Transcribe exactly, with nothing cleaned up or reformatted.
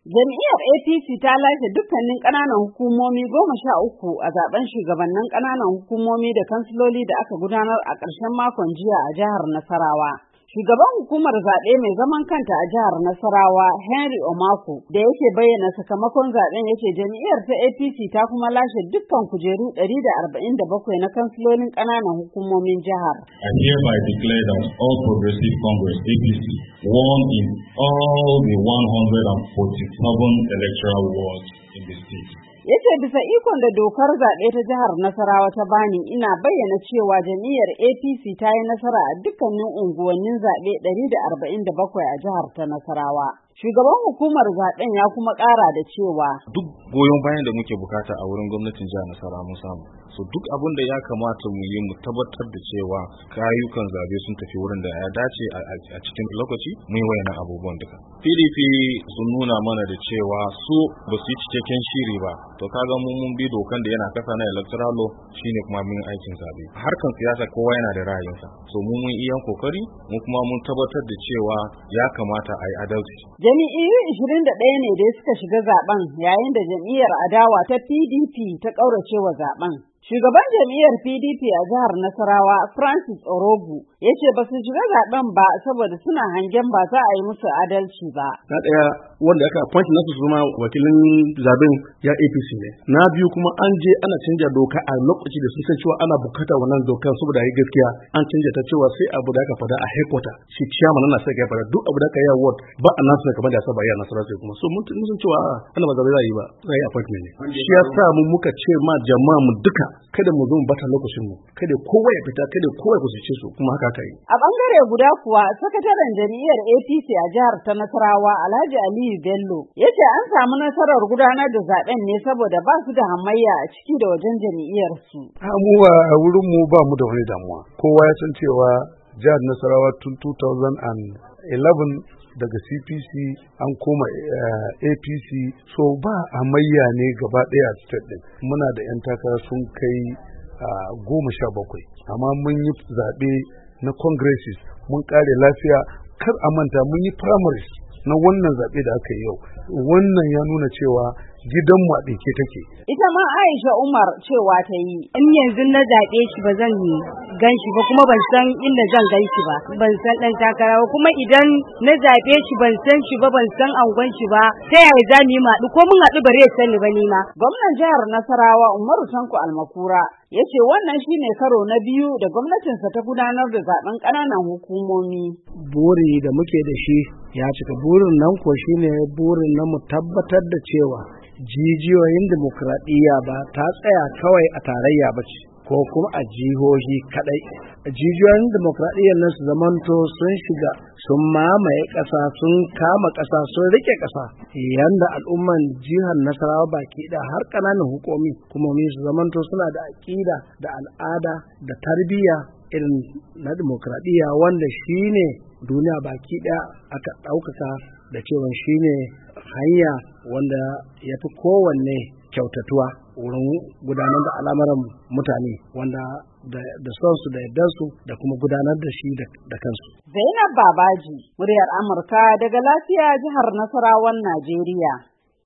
Jam'iyyar A P C ta lashe dukkanin ƙananan hukumomi goma sha uku a zaben shugabannin ƙananan hukumomi da kansiloli da aka gudanar a ƙarshen makon jiya a jihar Nasarawa. Shugaban hukumar zaɓe mai zaman kanta a jihar Nasarawa, Henry Omako, da yake bayyana sakamakon zaɓen yake jam'iyyar ta A P C ta kuma lashe dukkan kujeru ɗari da arba'in da bakwai na kansilolin ƙananan hukumomin jihar. I hereby declare that All Progressive Congress A P C won in all the one hundred forty-seven electoral wards in the state. Yace bisa ikon da dokar zaɓe ta jihar Nasarawa ta bani, ina bayyana cewa jam'iyyar A P C ta yi nasara a dukkanin unguwannin zaɓe ɗari da arba'in da bakwai a jihar ta Nasarawa. Shugaban hukumar zaɓen ya kuma ƙara da cewa duk goyon bayan da muke bukata a wurin gwamnatin jihar Nasarawa mun samu. So duk abin da ya kamata mu yi mu tabbatar da cewa kayukan zaɓe sun tafi wurin da ya dace a cikin lokaci mun yi wayannan abubuwan duka. P D P sun nuna mana da cewa su ba su yi cikakken shiri ba. To kaga mun mun bi dokan da yana kasa na electoral law shine kuma mun aikin zaɓe. Harkan siyasa kowa yana da ra'ayinsa. So mun mun iya kokari mu kuma mun tabbatar da cewa ya kamata a yi adalci. Jami'iyyu ishirin da ɗaya ne da suka shiga zaben, yayin da jam'iyyar adawa ta P D P ta ƙauracewa zaben. Shugaban jam'iyyar P D P a jihar Nasarawa, Francis Orogu, ya ce ba su shiga zaben ba saboda suna hangen ba za a yi musu adalci ba. Na ɗaya wanda aka appoint nasu su zama wakilin zaben ya A P C ne. Na biyu kuma an je ana canja doka a lokaci da sun san cewa ana bukata wannan dokan saboda yi gaskiya an canja ta cewa sai abu da aka fada a headquarter shi chairman na sai ya fada duk abu da aka yi a ward ba a nasu kamar da saba yi a Nasarawa sai kuma so mun san cewa ana ba zabe za yi ba sai appointment ne. Shi yasa mu muka ce ma jama'a mu duka kada mu zo mu bata lokacin mu kada kowa ya fita kada kowa ya kusace su kuma haka kai. A bangare guda kuwa sakataren jam'iyyar A P C a jihar ta Nasarawa Alhaji Aliyu Bello yace an samu nasarar gudanar da zaben ne saboda ba su da hamayya a ciki da wajen jam'iyyar su. Mu a wurin mu ba mu da wani damuwa. Kowa ya san cewa jihar Nasarawa tun two thousand eleven daga C P C an koma uh, A P C so ba hamayya ne gaba ɗaya a state din. Muna da 'yan takara sun kai uh, goma sha bakwai amma mun yi zaɓe na congresses mun ƙare lafiya kar a manta mun yi primaries na wannan zaɓe da aka yi yau. Wannan ya nuna cewa gidanmu a ɗinke take. Ita ma Aisha Umar cewa ta yi. In yanzu na zaɓe shi ba zan gan shi ba kuma ban san inda zan gan shi ba. Ban san ɗan takara ba kuma idan na zaɓe shi ban san shi ba ban san angon shi ba. Ta yaya za mu yi maɗu ko mun haɗu bare ya sani ba ni ma. Gwamnan jihar Nasarawa Umaru Tanko Almakura ya ce wannan shine karo na biyu da gwamnatinsa ta gudanar da zaben ƙananan hukumomi. Buri da muke da shi ya cika, burin nan ko shine burin na mu tabbatar da cewa jijiyoyin dimokuraɗiyya ba ta tsaya kawai a tarayya ba ce ko kuma a jihohi kaɗai. Jijiyoyin dimokuraɗiyyar nan su zamanto sun shiga sun mamaye ƙasa sun kama ƙasa sun riƙe ƙasa yanda al'umman jihar Nasarawa baki da har ƙananan hukumi hukumomi su zamanto suna da aƙida da al'ada da tarbiyya irin na dimokuraɗiyya wanda shine duniya baki ɗaya aka ɗaukaka da cewa shine hanya wanda ya fi kowanne kyautatuwa wurin gudanar da al'amuran mutane wanda da sonsu da yardarsu da kuma gudanar da shi da kansu. Zainab Babaji, muryar Amurka daga lafiya jihar Nasarawan Najeriya.